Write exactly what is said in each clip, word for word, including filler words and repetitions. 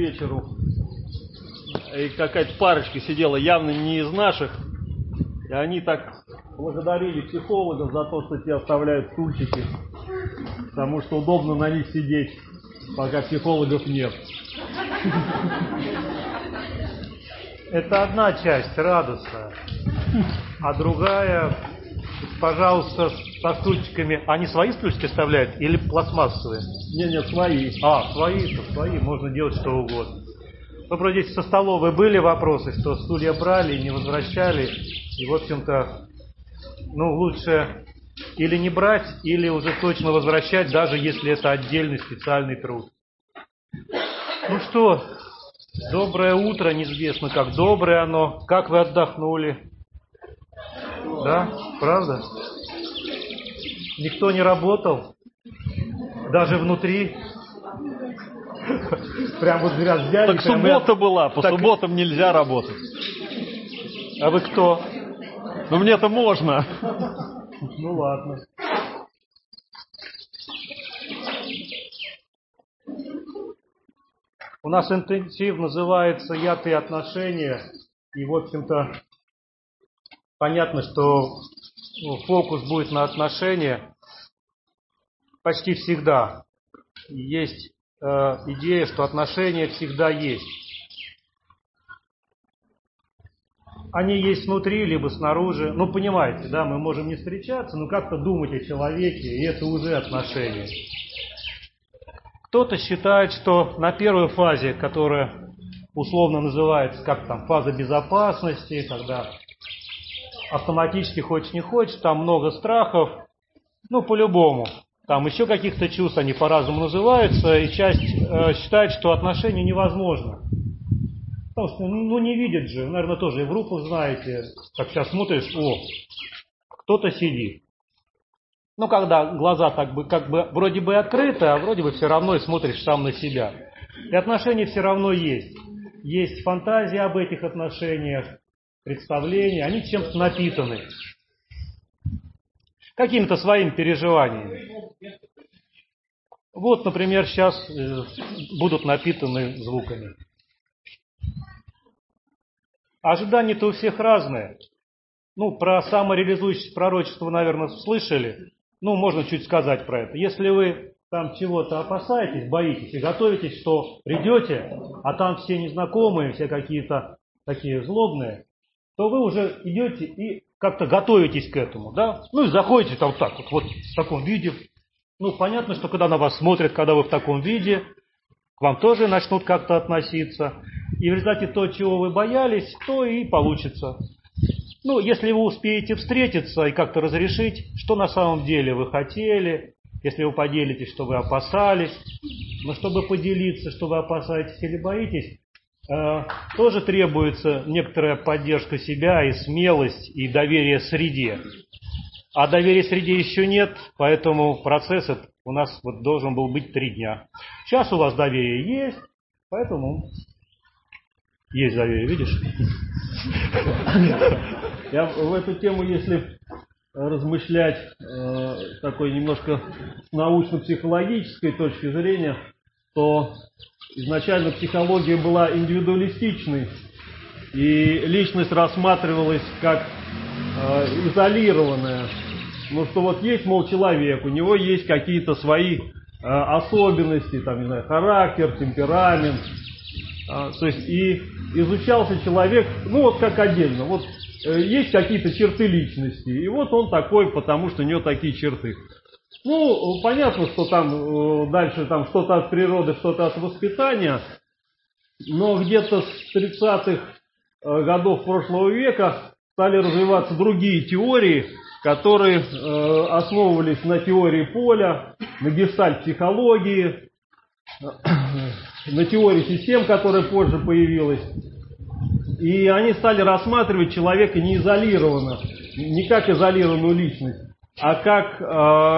вечеру, и какая-то парочка сидела, явно не из наших, и они так благодарили психологов за то, что те оставляют стульчики, потому что удобно на них сидеть, пока психологов нет. Это одна часть, радостная. А другая, пожалуйста, со стульчиками. Они свои стульчики оставляют или пластмассовые? Нет, нет, свои. А, свои, то свои, можно делать что угодно. Вы, вроде, со столовой были вопросы, что стулья брали и не возвращали. И, в общем-то, ну, лучше или не брать, или уже точно возвращать, даже если это отдельный специальный труд. Ну что, доброе утро, неизвестно как доброе оно. Как вы отдохнули? Да, правда? Никто не работал? Даже внутри? Прям вот зря взяли. Так суббота была, по так... субботам нельзя работать. А вы кто? Ну мне-то можно. Ну ладно. У нас интенсив называется «Яд и отношения». И, в общем-то, понятно, что ну, фокус будет на отношения почти всегда. Есть э, идея, что отношения всегда есть. Они есть внутри, либо снаружи. Ну, понимаете, да, мы можем не встречаться, но как-то думать о человеке, и это уже отношения. Кто-то считает, что на первой фазе, которая условно называется, как там, фаза безопасности, когда автоматически хочешь не хочешь, там много страхов, ну, по-любому. Там еще каких-то чувств, они по-разному называются, и часть э, считает, что отношения невозможно. Потому что, ну, не видят же, наверное, тоже и в группах знаете, как сейчас смотришь, о, кто-то сидит. Ну, когда глаза так бы, как бы вроде бы открыты, а вроде бы все равно и смотришь сам на себя. И отношения все равно есть. Есть фантазия об этих отношениях, представления, они чем-то напитаны. Какими-то своими переживаниями. Вот, например, сейчас будут напитаны звуками. Ожидания-то у всех разные. Ну, про самореализующееся пророчество, наверное, слышали. Ну, можно чуть сказать про это. Если вы там чего-то опасаетесь, боитесь и готовитесь, что придете, а там все незнакомые, все какие-то такие злобные, то вы уже идете и как-то готовитесь к этому, да? Ну и заходите там так вот, вот в таком виде. Ну, понятно, что когда на вас смотрят, когда вы в таком виде, к вам тоже начнут как-то относиться. И в результате то, чего вы боялись, то и получится. Ну, если вы успеете встретиться и как-то разрешить, что на самом деле вы хотели, если вы поделитесь, что вы опасались, но чтобы поделиться, что вы опасаетесь или боитесь, э, тоже требуется некоторая поддержка себя и смелость, и доверие среде. А доверия среде еще нет, поэтому процесс этот у нас вот должен был быть три дня. Сейчас у вас доверие есть, поэтому есть доверие, видишь? Я в эту тему, если размышлять э, такой немножко с научно-психологической точки зрения, то изначально психология была индивидуалистичной, и личность рассматривалась как э, изолированная. Ну что вот есть, мол, человек, у него есть какие-то свои э, особенности, там, не знаю, характер, темперамент. А, то есть и изучался человек, ну вот как отдельно, вот э, есть какие-то черты личности, и вот он такой, потому что у него такие черты. Ну, понятно, что там э, дальше там что-то от природы, что-то от воспитания, но где-то с тридцатых э, годов прошлого века стали развиваться другие теории, которые э, основывались на теории поля, на гештальт-психологии, на теории систем, которая позже появилась. И они стали рассматривать человека не изолированно, не как изолированную личность, а как э,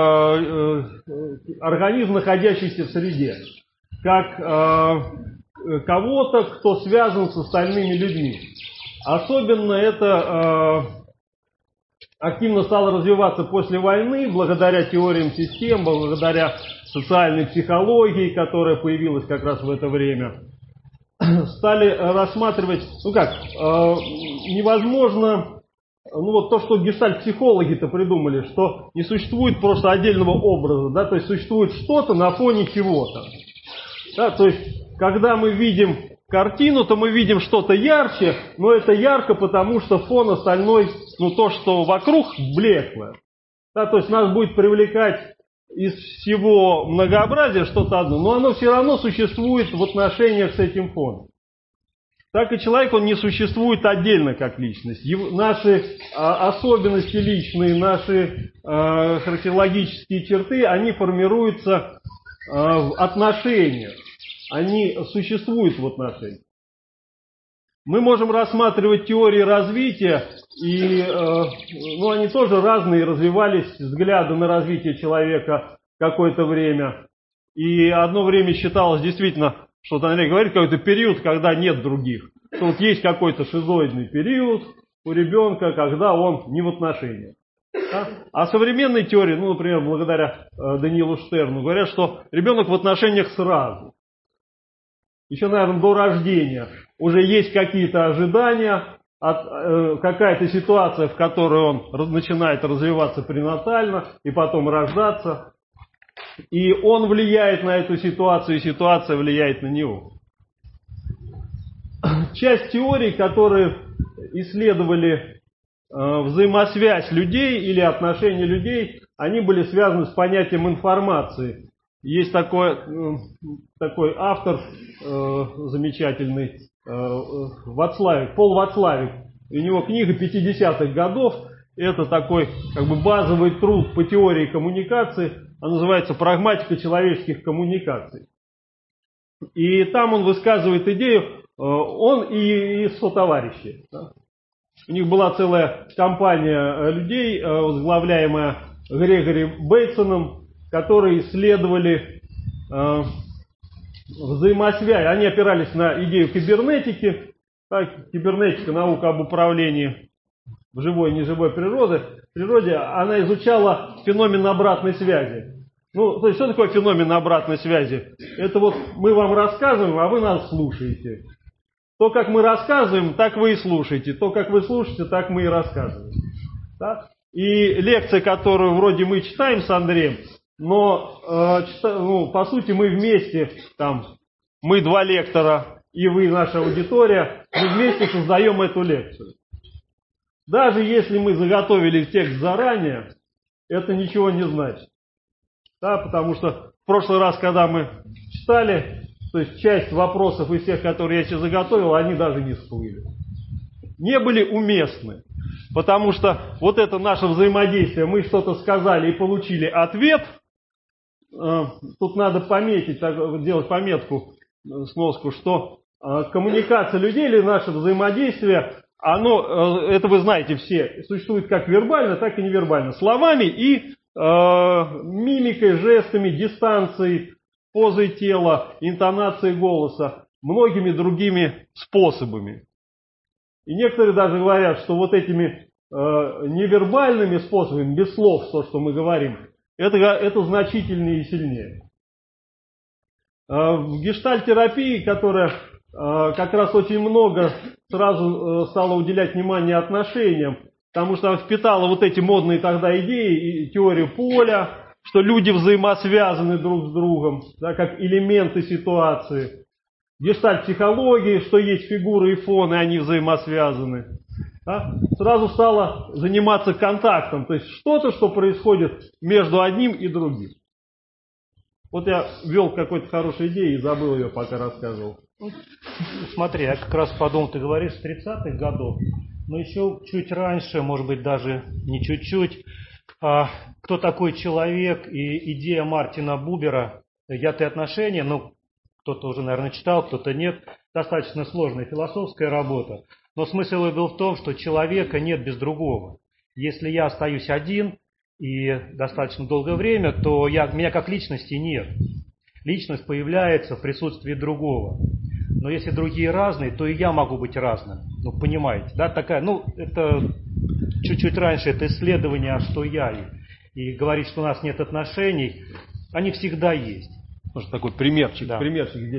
э, организм, находящийся в среде, как э, кого-то, кто связан с остальными людьми. Особенно это э, активно стало развиваться после войны, благодаря теориям систем, благодаря социальной психологии, которая появилась как раз в это время. стали рассматривать, ну как, э, невозможно, ну вот то, что гештальт-психологи-то придумали, что не существует просто отдельного образа, да, то есть существует что-то на фоне чего-то. Да, то есть, когда мы видим картину, то мы видим что-то ярче, но это ярко, потому что фон остальной, ну то, что вокруг, блекло. Да, то есть нас будет привлекать из всего многообразия что-то одно, но оно все равно существует в отношениях с этим фоном. Так и человек, он не существует отдельно как личность. Его, наши а, особенности личные, наши а, характерологические черты, они формируются а, в отношениях. Они существуют в отношениях. Мы можем рассматривать теории развития, и э, ну, они тоже разные, развивались взгляды на развитие человека какое-то время. И одно время считалось действительно, что Андрей говорит, какой-то период, когда нет других. Что вот есть какой-то шизоидный период у ребенка, когда он не в отношениях. Да? А современные теории, ну, например, благодаря э, Даниилу Штерну, говорят, что ребенок в отношениях сразу. Еще, наверное, до рождения уже есть какие-то ожидания, от, э, какая-то ситуация, в которой он раз, начинает развиваться пренатально и потом рождаться. И он влияет на эту ситуацию, и ситуация влияет на него. Часть теорий, которые исследовали э, взаимосвязь людей или отношения людей, они были связаны с понятием информации. Есть такой, такой автор э, замечательный, э, Вацлавик, Пол Вацлавик. У него книга пятидесятых годов. Это такой как бы базовый труд по теории коммуникации. Она называется «Прагматика человеческих коммуникаций». И там он высказывает идею, э, он и, и сотоварищи. Да? У них была целая компания людей, э, возглавляемая Грегори Бейтсоном, которые исследовали э, взаимосвязь. Они опирались на идею кибернетики. Так, кибернетика, наука об управлении в живой и неживой природе. природе. Она изучала феномен обратной связи. Ну, то есть, что такое феномен обратной связи? Это вот мы вам рассказываем, а вы нас слушаете. То, как мы рассказываем, так вы и слушаете. То, как вы слушаете, так мы и рассказываем. Да? И лекция, которую вроде мы читаем с Андреем, но, э, чита, ну, по сути, мы вместе, там, мы два лектора, и вы, наша аудитория, мы вместе создаем эту лекцию. Даже если мы заготовили текст заранее, это ничего не значит. Да, потому что в прошлый раз, когда мы читали, то есть часть вопросов из тех, которые я себе заготовил, они даже не всплыли. Не были уместны. Потому что вот это наше взаимодействие, мы что-то сказали и получили ответ. Тут надо пометить, делать пометку, сноску, что коммуникация людей или наше взаимодействие, оно, это вы знаете все, существует как вербально, так и невербально. Словами и э, мимикой, жестами, дистанцией, позой тела, интонацией голоса, многими другими способами. И некоторые даже говорят, что вот этими э, невербальными способами, без слов, то, что мы говорим, это, это значительнее и сильнее. Э, в гештальт-терапии, которая э, как раз очень много сразу э, стала уделять внимание отношениям, потому что она впитала вот эти модные тогда идеи, и теорию поля, что люди взаимосвязаны друг с другом, да, как элементы ситуации. Гештальт-психологии, что есть фигуры и фоны, они взаимосвязаны. Да? Сразу стало заниматься контактом, то есть что-то, что происходит между одним и другим. Вот я ввел какой-то хорошей идеей и забыл ее, пока рассказывал. Смотри, я как раз подумал, ты говоришь с тридцатых годов, но еще чуть раньше, может быть даже не чуть-чуть, а, кто такой человек и идея Мартина Бубера, я-ты отношения, ну, кто-то уже, наверное, читал, кто-то нет. Достаточно сложная философская работа. Но смысл был в том, что человека нет без другого. Если я остаюсь один и достаточно долгое время, то я, меня как личности нет. Личность появляется в присутствии другого. Но если другие разные, то и я могу быть разным. Ну, понимаете, да, такая, ну, это чуть-чуть раньше, это исследование, а что я. И, и говорить, что у нас нет отношений, они всегда есть. Может, такой примерчик, да. примерчик здесь.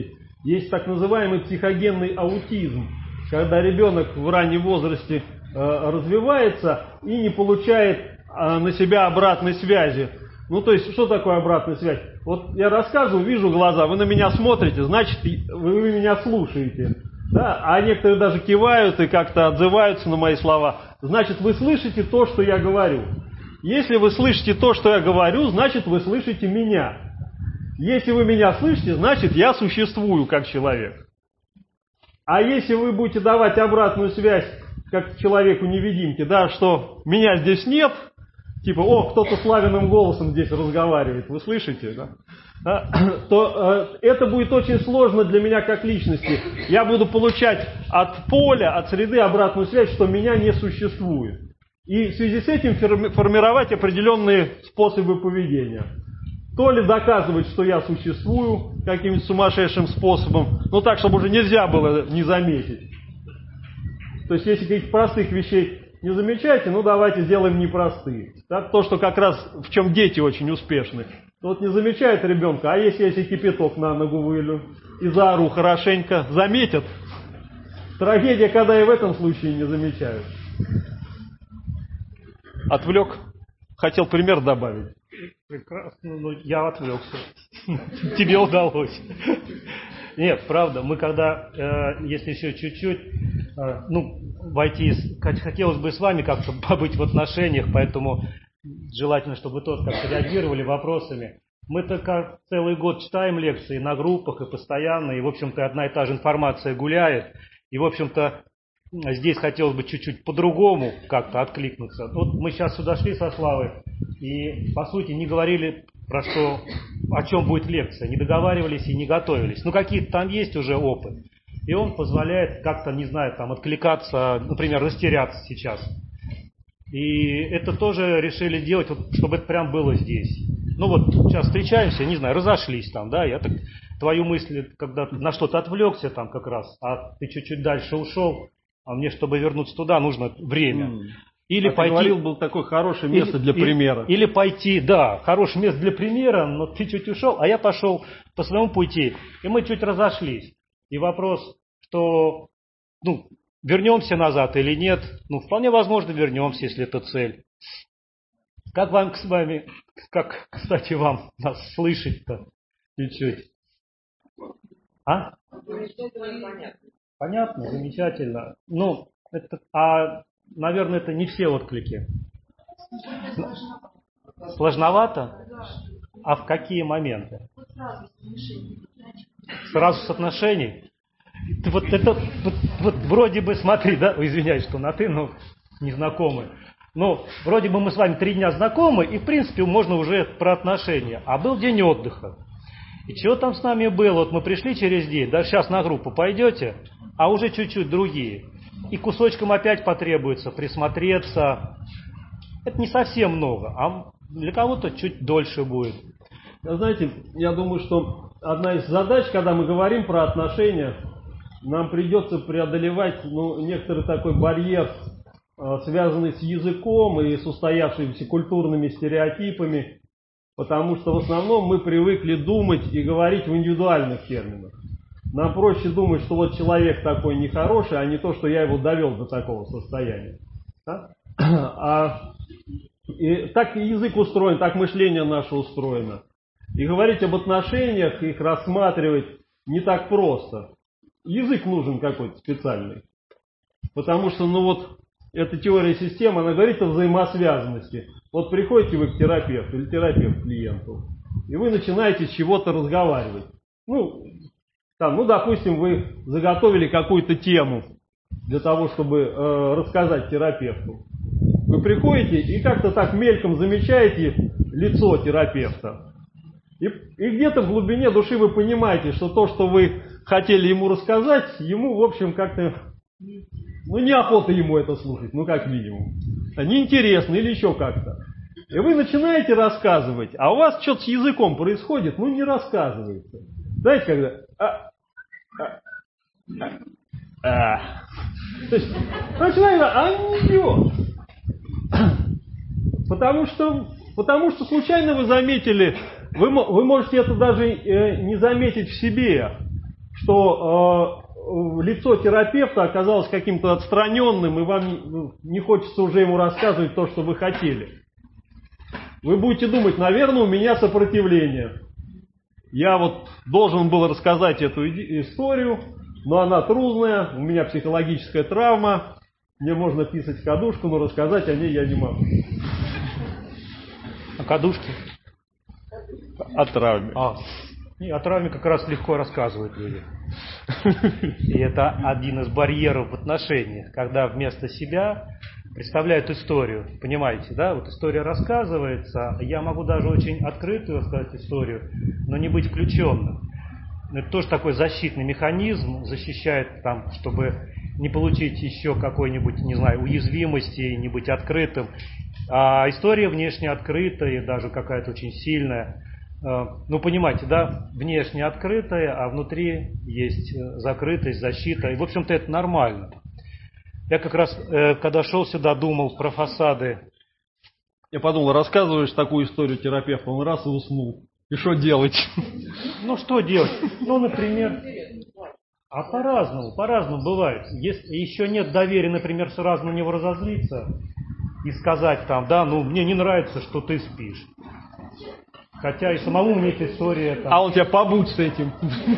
Есть так называемый психогенный аутизм, когда ребенок в раннем возрасте э, развивается и не получает э, на себя обратной связи. Ну, то есть, что такое обратная связь? Вот я рассказываю, вижу глаза, вы на меня смотрите, значит, вы, вы меня слушаете. Да? А некоторые даже кивают и как-то отзываются на мои слова. Значит, вы слышите то, что я говорю. Если вы слышите то, что я говорю, значит, вы слышите меня. Если вы меня слышите, значит, я существую как человек. А если вы будете давать обратную связь, как человеку-невидимке, да, что меня здесь нет, типа, о, кто-то славянным голосом здесь разговаривает, вы слышите, да? Да, то э, это будет очень сложно для меня как личности. Я буду получать от поля, от среды обратную связь, что меня не существует. И в связи с этим формировать определенные способы поведения. То ли доказывать, что я существую каким-нибудь сумасшедшим способом, ну так, чтобы уже нельзя было не заметить. То есть, если каких-то простых вещей не замечаете, ну давайте сделаем непростые. Так, то, что как раз в чем дети очень успешны. Вот не замечает ребенка, а если я себе кипяток на ногу вылью и заору хорошенько, заметят. Трагедия, когда и в этом случае не замечают. Отвлек. Хотел пример добавить. Прекрасно, но я отвлекся. Тебе удалось. Нет, правда, мы когда, э, если еще чуть-чуть, э, ну, войти, хотелось бы с вами как-то побыть в отношениях, поэтому желательно, чтобы вы тоже как-то реагировали вопросами. Мы только целый год читаем лекции на группах и постоянно, и, в общем-то, одна и та же информация гуляет, и, в общем-то, здесь хотелось бы чуть-чуть по-другому как-то откликнуться. Вот мы сейчас сюда шли со Славой и, по сути, не говорили про что, о чем будет лекция, не договаривались и не готовились. Ну, какие-то там есть уже опыт. И он позволяет как-то, не знаю, там откликаться, например, растеряться сейчас. И это тоже решили делать, вот, чтобы это прям было здесь. Ну вот, сейчас встречаемся, не знаю, разошлись там, да, я так твою мысль, когда на что-то отвлекся там как раз, а ты чуть-чуть дальше ушел, а мне, чтобы вернуться туда, нужно время. Mm. Или а пойти... ты говорил, было такое хорошее место или, для примера. Или, или пойти, да, хорошее место для примера, но ты чуть ушел, а я пошел по своему пути, и мы чуть разошлись. И вопрос, что, ну, вернемся назад или нет, ну, вполне возможно вернемся, если это цель. Как вам с вами, как, кстати, вам нас слышать-то чуть-чуть? А? Понятно, замечательно. Ну, это, а, наверное, это не все отклики. Сложновато? А в какие моменты? Сразу с отношений? Вот это, вот, вот вроде бы, смотри, да, извиняюсь, что на ты, но незнакомые. Ну, вроде бы мы с вами три дня знакомы, и, в принципе, можно уже про отношения. А был день отдыха. И чего там с нами было? Вот мы пришли через день, да, сейчас на группу пойдете, а уже чуть-чуть другие. И кусочком опять потребуется присмотреться. Это не совсем много, а для кого-то чуть дольше будет. Знаете, я думаю, что одна из задач, когда мы говорим про отношения, нам придется преодолевать, ну, некоторый такой барьер, связанный с языком и с устоявшимися культурными стереотипами, потому что в основном мы привыкли думать и говорить в индивидуальных терминах. Нам проще думать, что вот человек такой нехороший, а не то, что я его довел до такого состояния. Да? А и так язык устроен, так мышление наше устроено. И говорить об отношениях, их рассматривать не так просто. Язык нужен какой-то специальный. Потому что, ну вот, эта теория системы, она говорит о взаимосвязанности. Вот приходите вы к терапевту или терапевт к клиенту, и вы начинаете с чего-то разговаривать. Ну, там, ну, допустим, вы заготовили какую-то тему для того, чтобы э, рассказать терапевту. Вы приходите и как-то так мельком замечаете лицо терапевта. И, и где-то в глубине души вы понимаете, что то, что вы хотели ему рассказать, ему, в общем, как-то, ну, неохота ему это слушать, ну, как минимум. Неинтересно или еще как-то. И вы начинаете рассказывать, а у вас что-то с языком происходит, ну, не рассказывается. Знаете, когда... А, а, а, а. То есть, начинает, а не идет. Потому что, потому что случайно вы заметили, вы, вы можете это даже э, не заметить в себе, что э, лицо терапевта оказалось каким-то отстраненным, и вам не, не хочется уже ему рассказывать то, что вы хотели. Вы будете думать, наверное, у меня сопротивление. Я вот должен был рассказать эту историю, но она трудная, у меня психологическая травма, мне можно писать кадушку, но рассказать о ней я не могу. О кадушке? О травме. А, и о травме как раз легко рассказывают люди. И это один из барьеров в отношениях, когда вместо себя представляют историю. Понимаете, да? Вот история рассказывается, я могу даже очень открытую рассказать историю, но не быть включенным. Это тоже такой защитный механизм, защищает, там, чтобы не получить еще какой-нибудь, не знаю, уязвимости, не быть открытым. А история внешне открытая, даже какая-то очень сильная. Ну, понимаете, да, внешне открытая, а внутри есть закрытость, защита. И, в общем-то, это нормально. Я как раз, когда шел сюда, думал про фасады. Я подумал, рассказываешь такую историю терапевту, он раз и уснул. И что делать? Ну, что делать? Ну, например, а по-разному, по-разному бывает. Если еще нет доверия, например, сразу на него разозлиться и сказать там, да, ну, мне не нравится, что ты спишь. Хотя и самому мне эта история... Там... А он тебя побудь с этим.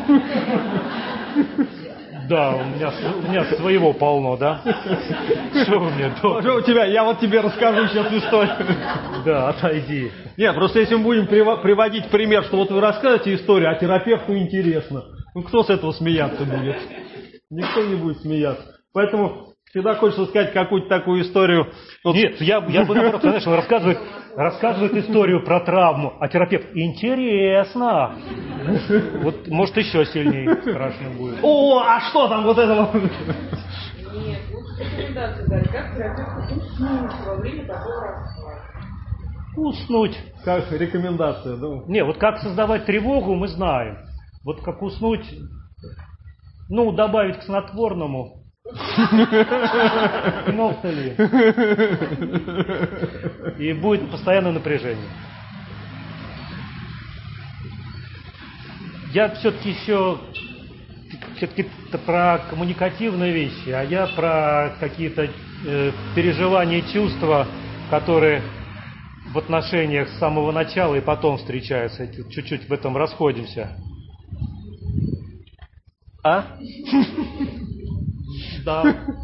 Да, у меня, у меня своего полно, да? Что вы мне думаете? Что у тебя? Я вот тебе расскажу сейчас историю. Да, отойди. Нет, просто если мы будем приводить пример, что вот вы рассказываете историю, а терапевту интересно, ну кто с этого смеяться будет? Никто не будет смеяться. Поэтому всегда хочется сказать какую-то такую историю. Вот... Нет, я, я бы наоборот, знаешь, он рассказывает, рассказывает историю про травму, а терапевт интересно. Вот может еще сильнее страшно будет. О, а что там вот этого? Нет, лучше рекомендацию дать. Как терапевту уснуть во время такого рассказа? Уснуть. Как рекомендация, да? Не, вот как создавать тревогу, мы знаем. Вот как уснуть, ну, добавить к снотворному. Кинофтали. И будет постоянное напряжение. Я все-таки еще все-таки про коммуникативные вещи, а я про какие-то э, переживания, чувства, которые в отношениях с самого начала и потом встречаются. Чуть-чуть в этом расходимся. А? Да.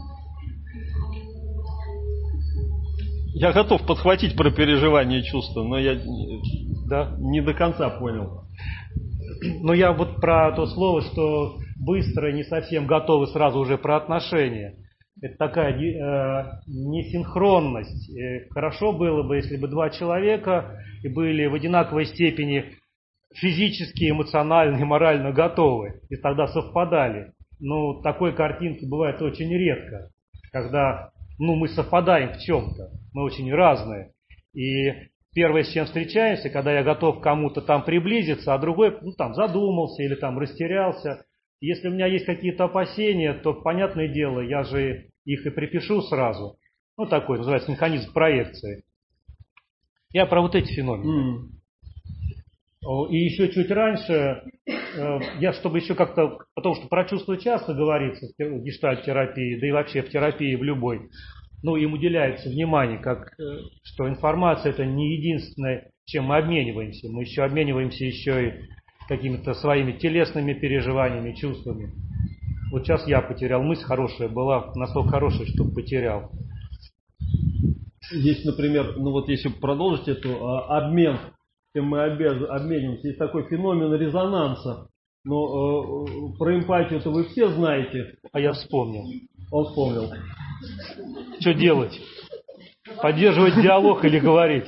Я готов подхватить про переживания и чувства, но я да? не до конца понял. Но я вот про то слово, что быстро, не совсем готовы сразу уже про отношения. Это такая э, несинхронность. Э, хорошо было бы, если бы два человека и были в одинаковой степени физически, эмоционально и морально готовы, и тогда совпадали. Но такой картинки бывает очень редко, когда ну, мы совпадаем в чем-то, мы очень разные. И первое, с чем встречаемся, когда я готов к кому-то там приблизиться, а другой ну, там задумался или там растерялся. Если у меня есть какие-то опасения, то, понятное дело, я же их и припишу сразу. Ну, такой называется механизм проекции. Я про вот эти феномены. Mm. И еще чуть раньше, я чтобы еще как-то, потому что про чувства часто говорится в гештальт-терапии, да и вообще в терапии в любой, ну, им уделяется внимание, как, что информация это не единственное, чем мы обмениваемся. Мы еще обмениваемся еще и какими-то своими телесными переживаниями, чувствами. Вот сейчас я потерял мысль, хорошая была, настолько хорошая, что потерял. Здесь, например, ну вот если продолжить эту а, обмен, чем мы обяз, обмениваемся, есть такой феномен резонанса. Но э, про эмпатию-то вы все знаете. А я вспомнил. Он вспомнил. Что делать? Поддерживать диалог или говорить?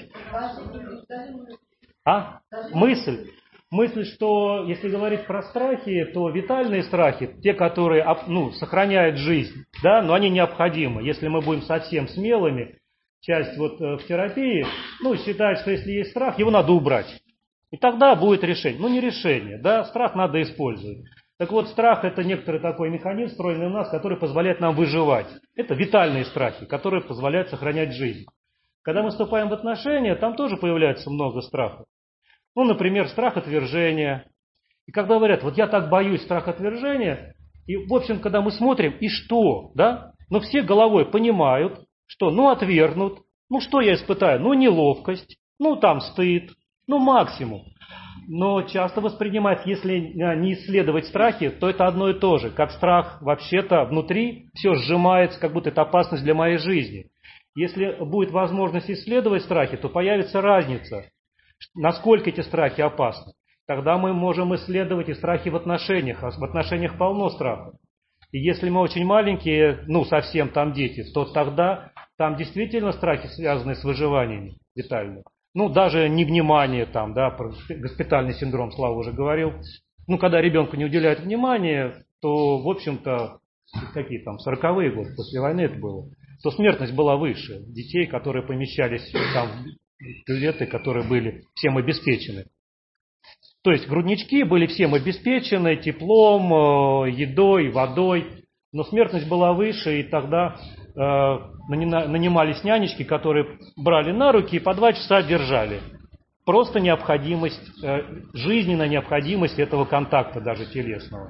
А? Мысль. Мысль, что если говорить про страхи, то витальные страхи, те, которые ну, сохраняют жизнь, да, но они необходимы. Если мы будем совсем смелыми, часть вот в терапии, ну, считает, что если есть страх, его надо убрать. И тогда будет решение. Ну, не решение, да, страх надо использовать. Так вот, страх это некоторый такой механизм, встроенный в нас, который позволяет нам выживать. Это витальные страхи, которые позволяют сохранять жизнь. Когда мы вступаем в отношения, там тоже появляется много страхов. Ну, например, страх отвержения, И когда говорят, вот я так боюсь страхоотвержения, и, в общем, когда мы смотрим, и что, да? Но все головой понимают, что, ну, отвергнут, ну, что я испытаю? Ну, неловкость, ну, там, стыд, ну, максимум. Но часто воспринимается, если не исследовать страхи, то это одно и то же. Как страх вообще-то внутри все сжимается, как будто это опасность для моей жизни. Если будет возможность исследовать страхи, то появится разница, насколько эти страхи опасны. Тогда мы можем исследовать и страхи в отношениях, а в отношениях полно страхов. И если мы очень маленькие, ну совсем там дети, то тогда там действительно страхи, связанные с выживанием, витальные. Ну даже невнимание там, да, про госпитальный синдром, Слава уже говорил. Ну когда ребенку не уделяют внимания, то в общем-то, какие там, сороковые годы, после войны это было, то смертность была выше детей, которые помещались там в бюветы, которые были всем обеспечены. То есть груднички были всем обеспечены теплом, едой, водой, но смертность была выше, и тогда э, нанимались нянечки, которые брали на руки и по два часа держали. Просто необходимость, э, жизненная необходимость этого контакта, даже телесного.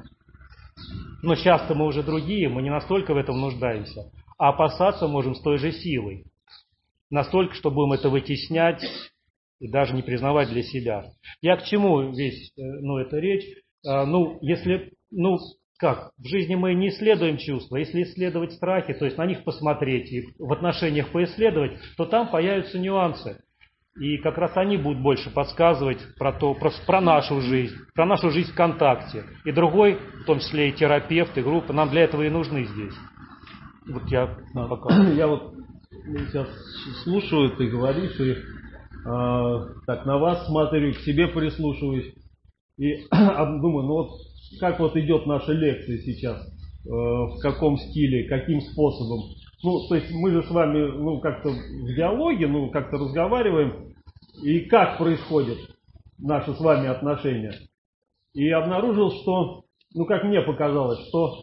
Но сейчас-то мы уже другие, мы не настолько в этом нуждаемся, а опасаться можем с той же силой. Настолько, что будем это вытеснять и даже не признавать для себя. Я к чему весь, ну, эта речь? А, ну, если, ну, как, в жизни мы не исследуем чувства, если исследовать страхи, то есть на них посмотреть и в отношениях поисследовать, то там появятся нюансы. И как раз они будут больше подсказывать про, то, про, про нашу жизнь, про нашу жизнь в контакте. И другой, в том числе и терапевт, и группа, нам для этого и нужны здесь. Вот я пока. Я вот сейчас слушаю, ты говоришь, и э, так на вас смотрю, к себе прислушиваюсь. И думаю, ну вот как вот идет наша лекция сейчас, э, в каком стиле, каким способом. Ну, то есть мы же с вами, ну, как-то в диалоге, ну, как-то разговариваем, и как происходят наши с вами отношения. И обнаружил, что, ну, как мне показалось, что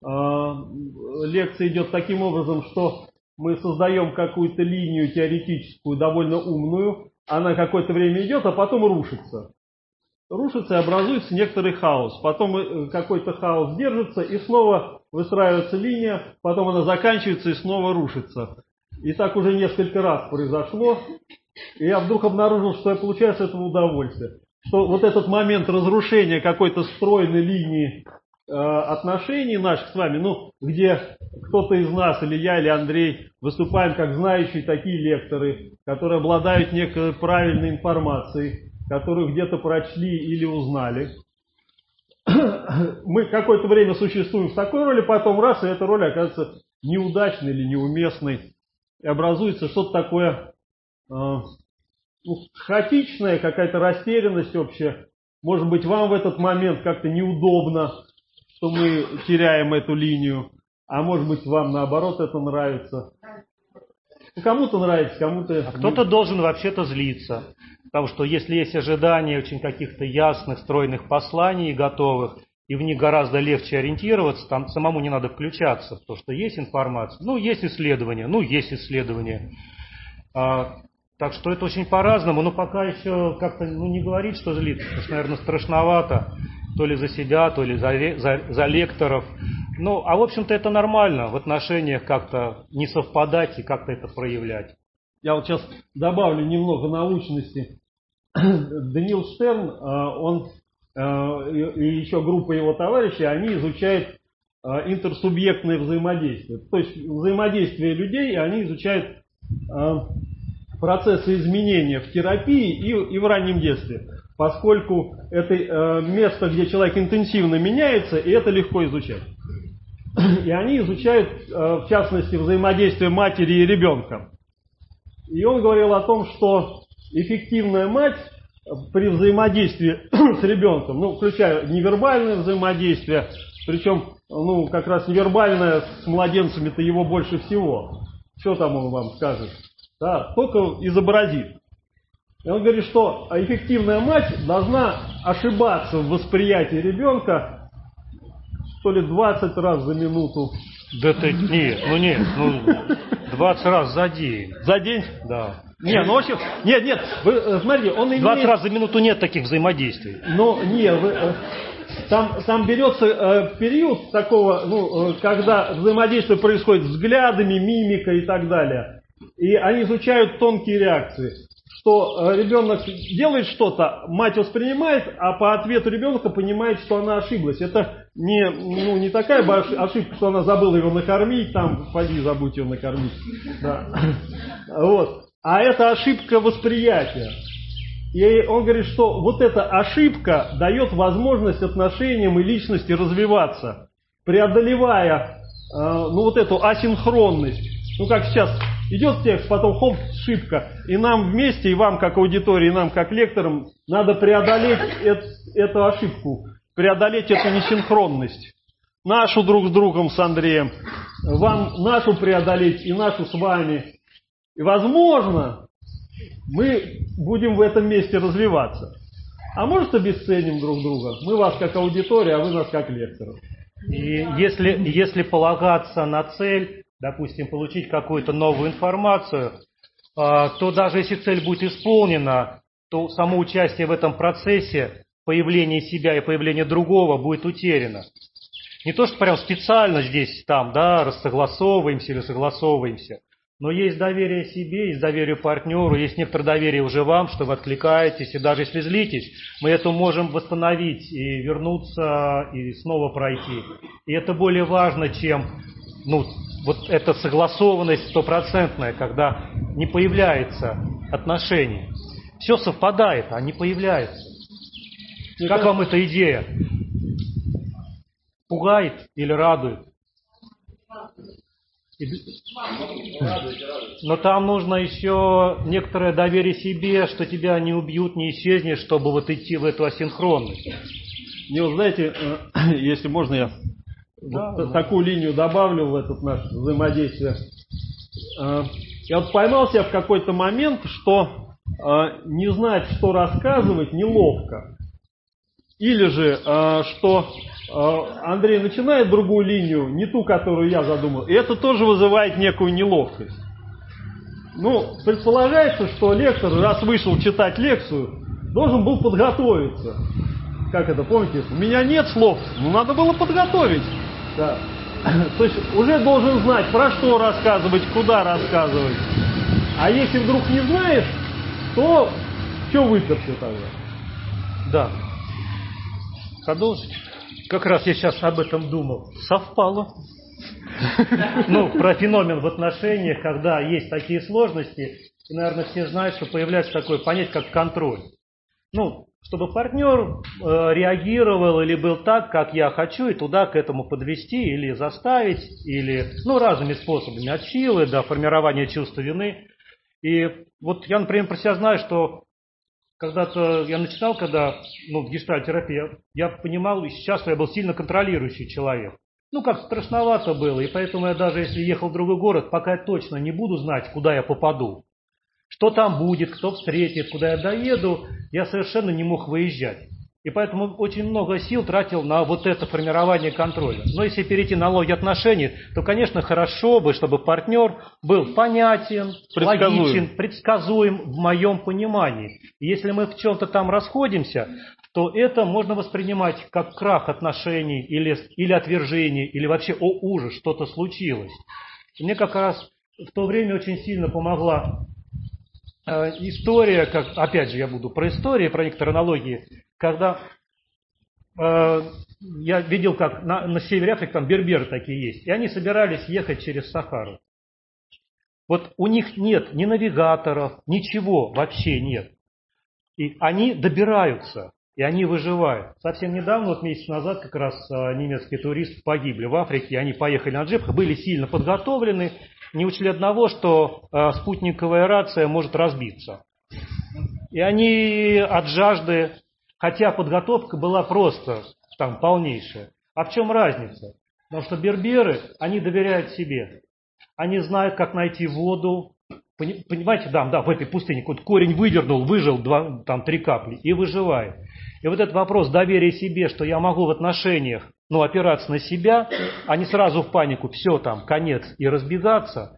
э, лекция идет таким образом, что мы создаем какую-то линию теоретическую, довольно умную, она какое-то время идет, а потом рушится. Рушится и образуется некоторый хаос. Потом какой-то хаос держится, и снова выстраивается линия, потом она заканчивается и снова рушится. И так уже несколько раз произошло. И я вдруг обнаружил, что я получаю с этого удовольствие. Что вот этот момент разрушения какой-то стройной линии э, отношений наших с вами, ну, где кто-то из нас, или я, или Андрей, выступаем как знающие такие лекторы, которые обладают некой правильной информацией, которую где-то прочли или узнали. Мы какое-то время существуем в такой роли, потом раз, и эта роль оказывается неудачной или неуместной. И образуется что-то такое э, ну, хаотичное, какая-то растерянность общая. Может быть, вам в этот момент как-то неудобно, что мы теряем эту линию, а может быть, вам наоборот это нравится. Кому-то нравится, кому-то... А кто-то должен вообще-то злиться. Потому что если есть ожидания очень каких-то ясных, стройных посланий готовых, и в них гораздо легче ориентироваться, там самому не надо включаться, потому что есть информация, ну, есть исследования, ну, есть исследования. А, так что это очень по-разному, но пока еще как-то ну, не говорить, что злиться, потому что, наверное, страшновато, то ли за себя, то ли за, за, за лекторов. Ну, а в общем-то это нормально, в отношениях как-то не совпадать и как-то это проявлять. Я вот сейчас добавлю немного научности. Даниил Штерн, он и еще группа его товарищей, они изучают интерсубъектное взаимодействие. То есть взаимодействие людей, они изучают процессы изменения в терапии и, и в раннем детстве. Поскольку это место, где человек интенсивно меняется, и это легко изучать. И они изучают, в частности, взаимодействие матери и ребенка. И он говорил о том, что эффективная мать при взаимодействии с ребенком, ну, включая невербальное взаимодействие, причем, ну, как раз невербальное с младенцами-то его больше всего. Что там он вам скажет? Да, только изобразит. И он говорит, что эффективная мать должна ошибаться в восприятии ребенка то ли двадцать раз за минуту. Да ты, нет, ну нет, ну двадцать раз за день. За день? Да. Не, ну в общем, нет, нет, вы смотрите, он имеет... двадцать раз за минуту нет таких взаимодействий. Ну, не, вы, там, там берется э, период такого, ну, э, когда взаимодействие происходит взглядами, мимикой и так далее. И они изучают тонкие реакции. Что э, ребенок делает что-то, мать воспринимает, а по ответу ребенка понимает, что она ошиблась. Это не, ну, не такая ошибка, что она забыла его накормить, там, пойди забудь его накормить. Да. Вот. А это ошибка восприятия. И он говорит, что вот эта ошибка дает возможность отношениям и личности развиваться, преодолевая э, ну, вот эту асинхронность. Ну, как сейчас идет текст, потом хоп, ошибка. И нам вместе, и вам как аудитории, и нам как лекторам, надо преодолеть это, эту ошибку, преодолеть эту несинхронность. Нашу друг с другом, с Андреем, вам нашу преодолеть и нашу с вами. И, возможно, мы будем в этом месте развиваться. А может, обесценим друг друга. Мы вас как аудитория, а вы нас как лекторов. И если, если полагаться на цель, допустим, получить какую-то новую информацию, то даже если цель будет исполнена, то само участие в этом процессе, появление себя и появление другого будет утеряно. Не то, что прям специально здесь, там, да, рассогласовываемся или согласовываемся, но есть доверие себе, есть доверие партнеру, есть некоторое доверие уже вам, что вы откликаетесь, и даже если злитесь, мы это можем восстановить и вернуться, и снова пройти. И это более важно, чем, ну, вот эта согласованность стопроцентная, когда не появляется отношение. Все совпадает, а не появляется. Как вам эта идея? Пугает или радует? Но там нужно еще некоторое доверие себе, что тебя не убьют, не исчезнешь, чтобы вот идти в эту асинхронность. Не, вот знаете, если можно, я да, вот да. такую линию добавлю в это наше взаимодействие. Я вот поймал себя в какой-то момент, что не знать, что рассказывать, неловко. Или же, что Андрей начинает другую линию, не ту, которую я задумал, и это тоже вызывает некую неловкость. Ну, предполагается, что лектор, раз вышел читать лекцию, должен был подготовиться. Как это, помните? У меня нет слов, ну надо было подготовить. Да. То есть уже должен знать, про что рассказывать, куда рассказывать. А если вдруг не знаешь, то что выперся тогда? Да. Продолжить? Как раз я сейчас об этом думал. Совпало. Ну, про феномен в отношениях, когда есть такие сложности, и, наверное, все знают, что появляется такое понятие, как контроль. Ну, чтобы партнер э, реагировал или был так, как я хочу, и туда к этому подвести, или заставить, или, ну, разными способами, от силы до формирования чувства вины. И вот я, например, про себя знаю, что когда-то я начинал, когда, ну, в гештальт-терапии, я понимал, и сейчас я был сильно контролирующий человек. Ну, как страшновато было, и поэтому я даже если ехал в другой город, пока я точно не буду знать, куда я попаду, что там будет, кто встретит, куда я доеду, я совершенно не мог выезжать. И поэтому очень много сил тратил на вот это формирование контроля. Но если перейти на логику отношений, то, конечно, хорошо бы, чтобы партнер был понятен, предсказуем. логичен, предсказуем в моем понимании. И если мы в чем-то там расходимся, то это можно воспринимать как крах отношений или, или отвержение, или вообще, о ужас, что-то случилось. И мне как раз в то время очень сильно помогла э, история, как, опять же, я буду про истории, про некоторые аналогии, когда э, я видел, как на, на севере Африки там берберы такие есть, и они собирались ехать через Сахару. Вот у них нет ни навигаторов, ничего вообще нет. И они добираются. И они выживают. Совсем недавно, вот месяц назад, как раз немецкие туристы погибли в Африке, и они поехали на джипах, были сильно подготовлены, не учли одного, что спутниковая рация может разбиться. И они от жажды, хотя подготовка была просто там полнейшая. А в чем разница? Потому что берберы, они доверяют себе. Они знают, как найти воду. Понимаете, да, да, в этой пустыне какой-то корень выдернул, выжил два, там три капли и выживает. И вот этот вопрос доверия себе, что я могу в отношениях, ну, опираться на себя, а не сразу в панику, все там, конец, и разбегаться,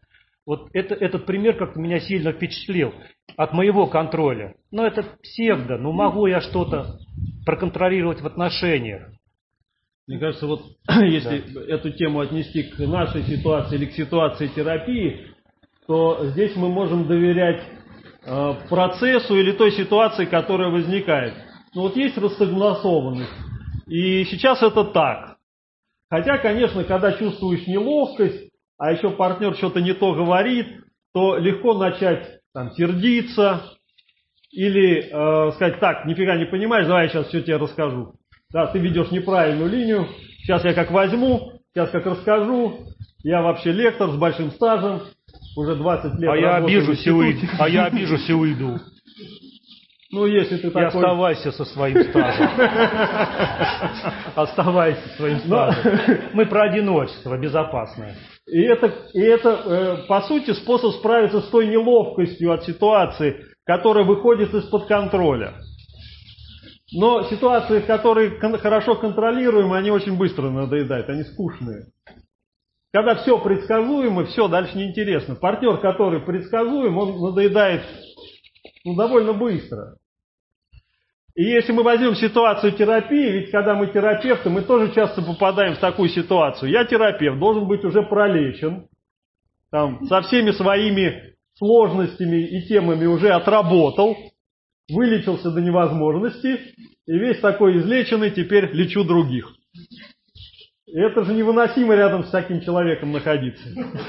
Вот это, этот пример как-то меня сильно впечатлил от моего контроля. Но это псевдо, ну могу я что-то проконтролировать в отношениях. Мне кажется, вот если да. эту тему отнести к нашей ситуации или к ситуации терапии, то здесь мы можем доверять э, процессу или той ситуации, которая возникает. Ну вот есть рассогласованность, и сейчас это так. Хотя, конечно, когда чувствуешь неловкость, а еще партнер что-то не то говорит, то легко начать там сердиться или э, сказать: так, нифига не понимаешь, давай я сейчас все тебе расскажу. Да, ты ведешь неправильную линию, сейчас я как возьму, сейчас как расскажу, я вообще лектор с большим стажем, уже двадцать лет а я обижусь и уйду. А я обижусь и уйду. Ну, если ты такой... И оставайся со своим стажем. Оставайся со своим стажем. Мы про одиночество безопасное. И это, и это по сути, способ справиться с той неловкостью от ситуации, которая выходит из-под контроля. Но ситуации, которые хорошо контролируемы, они очень быстро надоедают, они скучные. Когда все предсказуемо, все, дальше неинтересно. Партнер, который предсказуем, он надоедает ну, довольно быстро. И если мы возьмем ситуацию терапии, ведь когда мы терапевты, мы тоже часто попадаем в такую ситуацию. Я терапевт, должен быть уже пролечен, там, со всеми своими сложностями и темами уже отработал, вылечился до невозможности, и весь такой излеченный теперь лечу других. И это же невыносимо рядом с таким человеком находиться.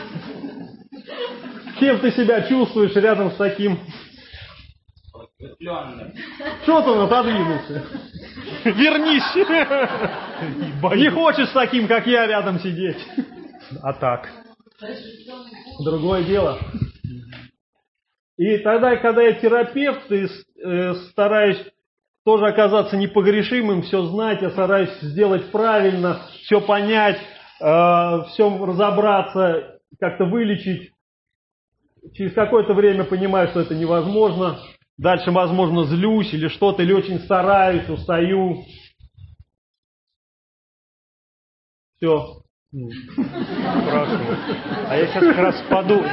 Кем ты себя чувствуешь рядом с таким? Что-то он отодвинулся. Вернись. Не хочешь с таким, как я, рядом сидеть. А так? Другое дело. И тогда, когда я терапевт, и э, стараюсь тоже оказаться непогрешимым, все знать, я стараюсь сделать правильно, все понять, э, все разобраться, как-то вылечить. Через какое-то время понимаю, что это невозможно. Дальше, возможно, злюсь или что-то, или очень стараюсь, устаю. Все. Хорошо. А я сейчас как раз подумал.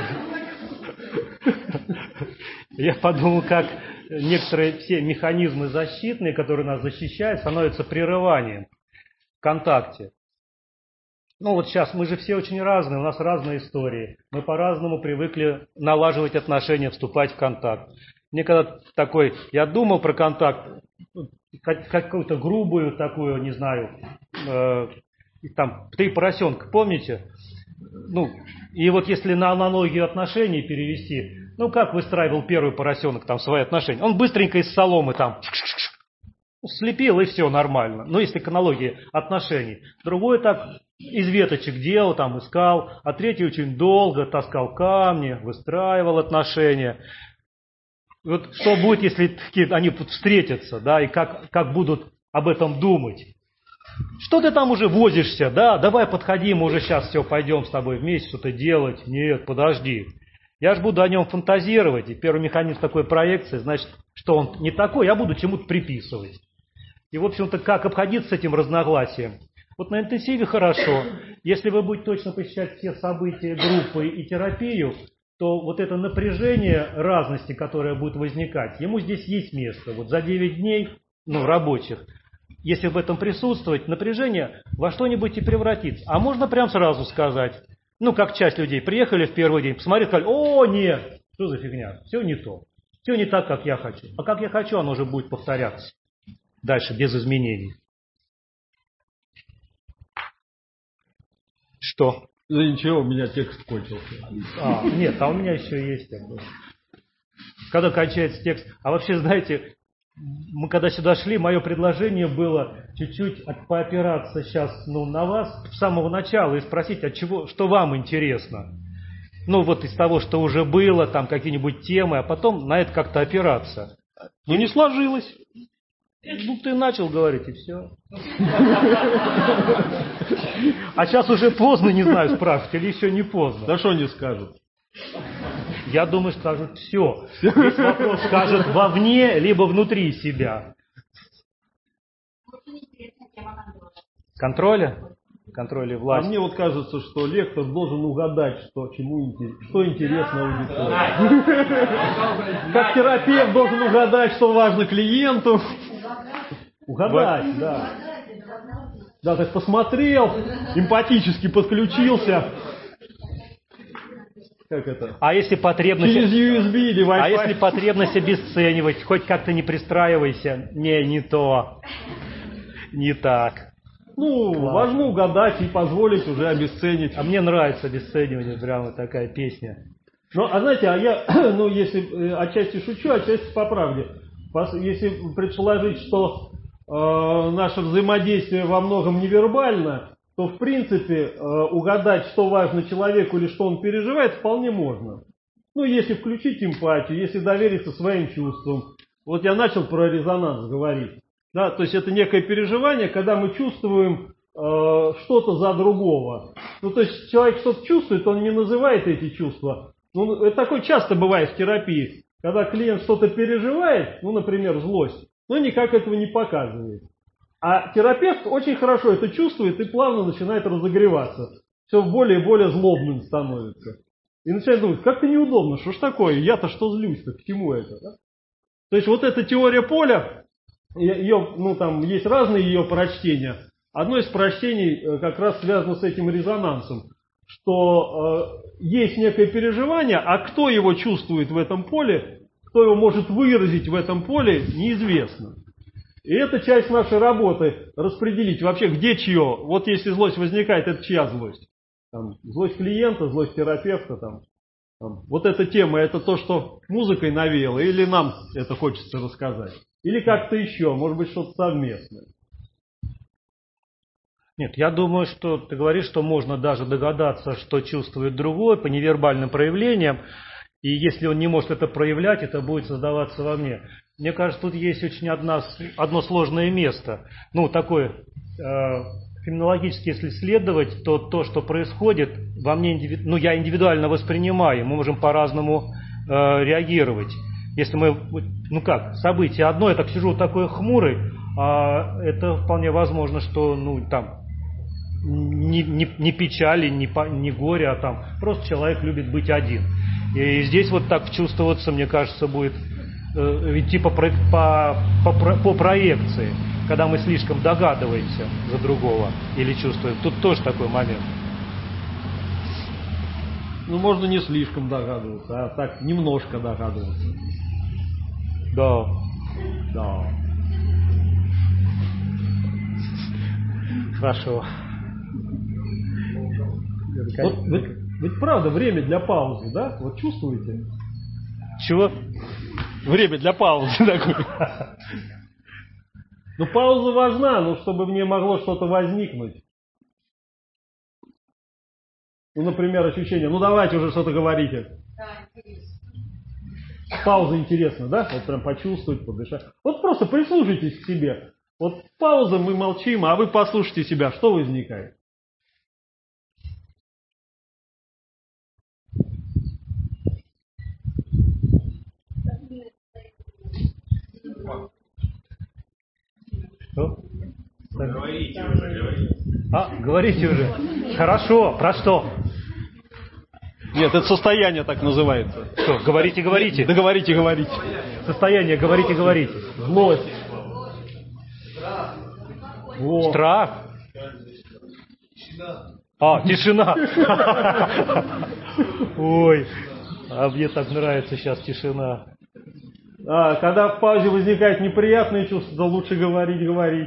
Я подумал, как некоторые все механизмы защитные, которые нас защищают, становятся прерыванием в контакте. Ну вот сейчас мы же все очень разные, у нас разные истории. Мы по-разному привыкли налаживать отношения, вступать в контакт. Мне когда такой, я думал про контакт, какую-то грубую такую, не знаю, э, там, три поросенка, помните? Ну, и вот если на аналогию отношений перевести, ну как выстраивал первый поросенок там свои отношения? Он быстренько из соломы там слепил, и все нормально. Ну, если к аналогии отношений. Другой так из веточек делал, там искал, а третий очень долго таскал камни, выстраивал отношения. Вот что будет, если они встретятся, да, и как, как будут об этом думать? Что ты там уже возишься, да, давай подходи, мы уже сейчас все пойдем с тобой вместе что-то делать. Нет, подожди. Я же буду о нем фантазировать, и первый механизм такой проекции, значит, что он не такой, я буду чему-то приписывать. И, в общем-то, как обходиться с этим разногласием? Вот на интенсиве хорошо. Если вы будете точно посещать все события группы и терапию, то вот это напряжение разности, которое будет возникать, ему здесь есть место. Вот за девять дней, ну, рабочих, если в этом присутствовать, напряжение во что-нибудь и превратится. А можно прям сразу сказать, ну, как часть людей приехали в первый день, посмотрели, сказали: о, нет, что за фигня, все не то, все не так, как я хочу. А как я хочу, оно уже будет повторяться дальше, без изменений. Что? Да ничего, у меня текст кончился. А, нет, а у меня еще есть. Когда кончается текст. А вообще, знаете, мы когда сюда шли, мое предложение было чуть-чуть поопираться сейчас ну, на вас с самого начала и спросить, от чего, что вам интересно. Ну вот из того, что уже было, там какие-нибудь темы, а потом на это как-то опираться. Ну не сложилось. Ну ты начал говорить, и все. А сейчас уже поздно, не знаю, спрашивать, или еще не поздно. Да что не скажут? Я думаю, скажут все. Весь вопрос скажет вовне, либо внутри себя. Контроля? контроля А власти. мне вот кажется, что лектор должен угадать, что, чему, интерес- что интересно аудитории. Как терапевт должен угадать, что важно клиенту. Угадать, да. Да, так посмотрел, эмпатически подключился. Как это? А если потребность... Через ю эс би или Wi-Fi. А если потребность обесценивать, хоть как-то не пристраивайся. Не, не то. Не так. Ну, Ладно. важно угадать и позволить уже обесценить. А мне нравится обесценивание, прямо такая песня. Ну, а знаете, а я, ну, если э, отчасти шучу, отчасти по правде. Пос- Если предположить, что э, наше взаимодействие во многом невербально, то, в принципе, э, угадать, что важно человеку или что он переживает, вполне можно. Ну, если включить эмпатию, если довериться своим чувствам. Вот я начал про резонанс говорить. Да, то есть это некое переживание, когда мы чувствуем э, что-то за другого. Ну, то есть человек что-то чувствует, он не называет эти чувства. Ну, это такое часто бывает в терапии, когда клиент что-то переживает, ну, например, злость, но никак этого не показывает. А терапевт очень хорошо это чувствует и плавно начинает разогреваться. Все более и более злобным становится. И начинает думать, как-то неудобно, что ж такое, я-то что злюсь-то, к чему это? Да? То есть вот эта теория поля, ее, ну, там есть разные ее прочтения. Одно из прочтений как раз связано с этим резонансом, что э, есть некое переживание, а кто его чувствует в этом поле, кто его может выразить в этом поле, неизвестно. И это часть нашей работы, распределить вообще, где чье. Вот если злость возникает, это чья злость? Там, злость клиента, злость терапевта. Там, там. Вот эта тема, это то, что музыкой навеяло, или нам это хочется рассказать. Или как-то еще, может быть, что-то совместное. Нет, я думаю, что ты говоришь, что можно даже догадаться, что чувствует другой по невербальным проявлениям. И если он не может это проявлять, это будет создаваться во мне. Мне кажется, тут есть очень одна, одно сложное место. Ну, такое, э, феноменологически, если исследовать, то то, что происходит, во мне, индиви... ну, я индивидуально воспринимаю, мы можем по-разному э, реагировать. Если мы, ну как, событие одно, я так сижу такой хмурый, а это вполне возможно, что, ну, там, не, не, не печали, не, не горе, а там, просто человек любит быть один. И здесь вот так чувствоваться, мне кажется, будет э, идти по, по, по, по проекции, когда мы слишком догадываемся за другого или чувствуем. Тут тоже такой момент. Ну, можно не слишком догадываться, а так немножко догадываться. Да. Да. Хорошо. Вот, ведь, ведь правда время для паузы, да? Вот чувствуете? Чего? Время для паузы такое. Ну, пауза важна, но чтобы мне могло что-то возникнуть. Ну, например, ощущение, ну давайте уже что-то говорите. Пауза интересна, да? Вот прям почувствовать, подышать. Вот просто прислушайтесь к себе. Вот пауза, мы молчим, а вы послушайте себя, что возникает. Что? Говорите уже, говорите. А, говорите уже. Хорошо, про что? Нет, это состояние так называется. Что, говорите, говорите. Да говорите, говорите. Состояние, говорите, говорите. Злость. Во. Страх. А, тишина. Ой, а мне так нравится сейчас тишина. А, когда в паузе возникает неприятное чувство, то лучше говорить, говорить.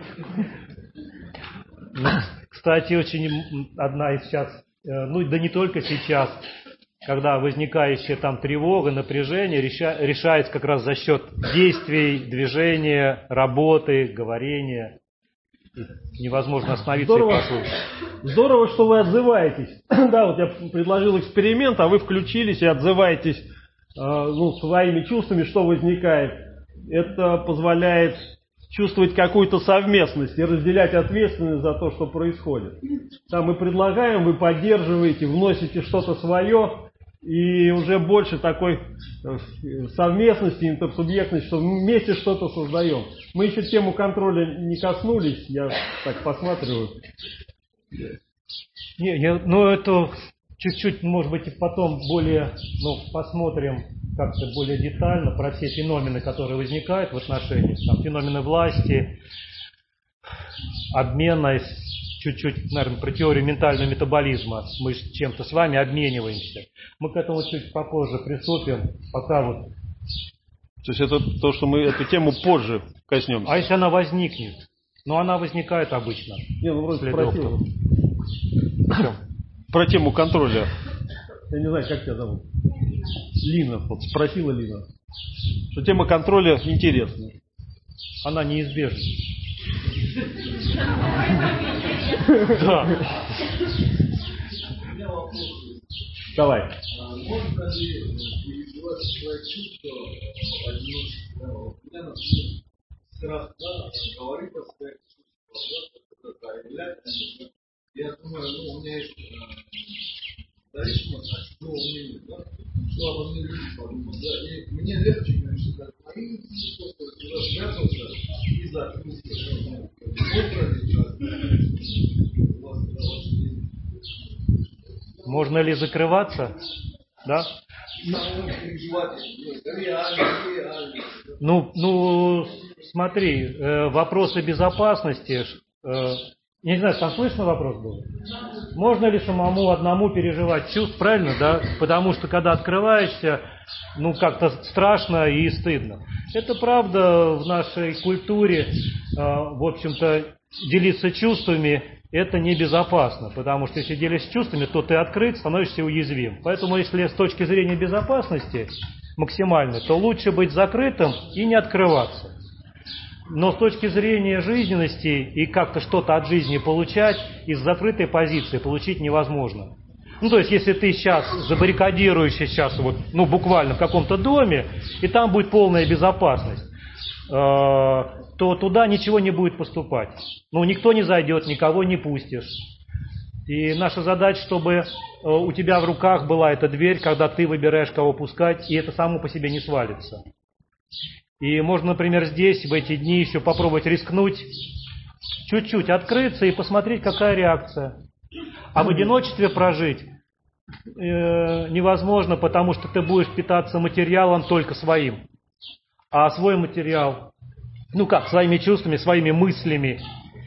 Ну, кстати, очень одна из сейчас, ну да не только сейчас, когда возникающая там тревога, напряжение реша, решается как раз за счет действий, движения, работы, говорения. Невозможно остановиться Здорово, и послушать. Здорово, что вы отзываетесь. Да, вот я предложил эксперимент, а вы включились и отзываетесь э, ну, своими чувствами, что возникает. Это позволяет чувствовать какую-то совместность и разделять ответственность за то, что происходит. Да, мы предлагаем, вы поддерживаете, вносите что-то свое, и уже больше такой совместности, интерсубъектности, что вместе что-то создаем. Мы еще тему контроля не коснулись, я так посматриваю. Не, я, ну это чуть-чуть, может быть, и потом более, ну, посмотрим как-то более детально про все феномены, которые возникают в отношениях, там, феномены власти, обмена, чуть-чуть, наверное, про теорию ментального метаболизма. Мы с чем-то с вами обмениваемся. Мы к этому чуть попозже приступим, пока вот. То есть это то, что мы эту тему позже коснемся. А если она возникнет? Ну, она возникает обычно. Не, ну вроде спросил. Что? Про тему контроля. Я не знаю, как тебя зовут. Лина. Вот спросила Лина. Что тема контроля интересная. Она неизбежна. Да. Давай. Можно ли переживать свои чувства одиночества? Я, например, страстно говорит о своих чувствах. Я думаю, ну, у меня есть зависимость от чужого мнения, да? Что обо мне люди подумают, да? И мне легче, конечно, как мои чувства, туда спрятался и закрылся. Можно ли закрываться? Да? Ну, ну, смотри, э, вопросы безопасности. Э, не знаю, там слышно вопрос был? Можно ли самому одному переживать чувств, правильно, да? Потому что когда открываешься, ну, как-то страшно и стыдно. Это правда в нашей культуре, э, в общем-то, делиться чувствами это небезопасно, потому что если делишься чувствами, то ты открыт, становишься уязвим. Поэтому если с точки зрения безопасности максимальной, то лучше быть закрытым и не открываться. Но с точки зрения жизненности и как-то что-то от жизни получать, из закрытой позиции получить невозможно. Ну, то есть, если ты сейчас забаррикадируешься сейчас, вот, ну, буквально в каком-то доме, и там будет полная безопасность, то туда ничего не будет поступать. Ну, никто не зайдет, никого не пустишь. И наша задача, чтобы у тебя в руках была эта дверь, когда ты выбираешь, кого пускать, и это само по себе не свалится. И можно, например, здесь, в эти дни еще попробовать рискнуть, чуть-чуть открыться и посмотреть, какая реакция. А в одиночестве прожить э, невозможно, потому что ты будешь питаться материалом только своим. А свой материал, ну как, своими чувствами, своими мыслями,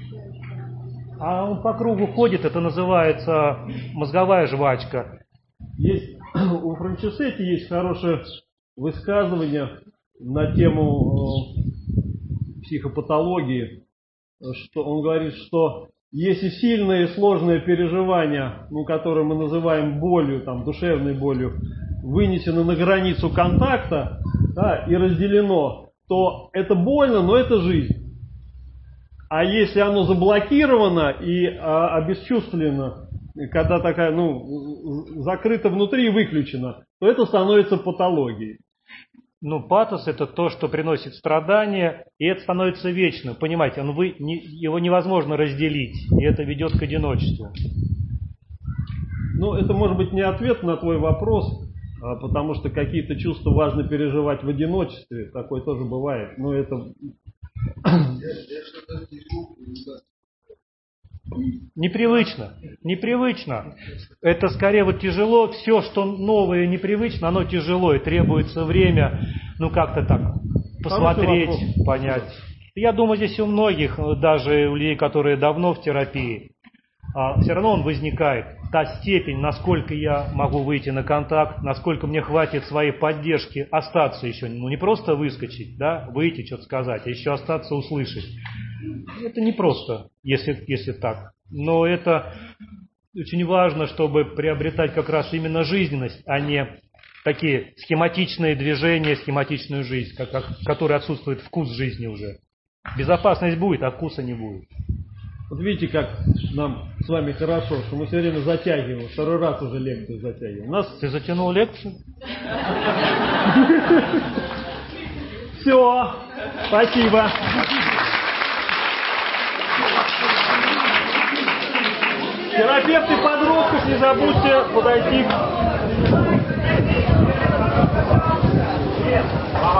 а он по кругу ходит, это называется мозговая жвачка. Есть, у Франчесетти есть хорошее высказывание на тему э, психопатологии, что он говорит, что если сильное и сложное переживание, ну, которое мы называем болью, там, душевной болью, вынесено на границу контакта, да, и разделено, то это больно, но это жизнь. А если оно заблокировано и а, обесчувствлено, когда такая, ну, закрыто внутри и выключено, то это становится патологией. Ну, патос – это то, что приносит страдания, и это становится вечным. Понимаете, он вы, не, его невозможно разделить, и это ведет к одиночеству. Ну, это может быть не ответ на твой вопрос, а, потому что какие-то чувства важно переживать в одиночестве. Такое тоже бывает. Но это... Непривычно. Непривычно. Это скорее вот тяжело. Все, что новое и непривычно, оно тяжело. И требуется время, ну как-то так, посмотреть, понять. Я думаю, здесь у многих, даже у людей, которые давно в терапии, а все равно он возникает. Та степень, насколько я могу выйти на контакт, насколько мне хватит своей поддержки остаться еще. Ну не просто выскочить, да, выйти, что-то сказать, а еще остаться услышать. Это не просто, если, если так. Но это очень важно, чтобы приобретать как раз именно жизненность, а не такие схематичные движения, схематичную жизнь, как, как, в которой отсутствует вкус жизни уже. Безопасность будет, а вкуса не будет. Вот видите, как нам с вами хорошо, что мы все время затягиваем. Второй раз уже лекцию затягиваем. Нас... Ты затянул лекцию? Все. Спасибо. Терапевты подростков, не забудьте подойти.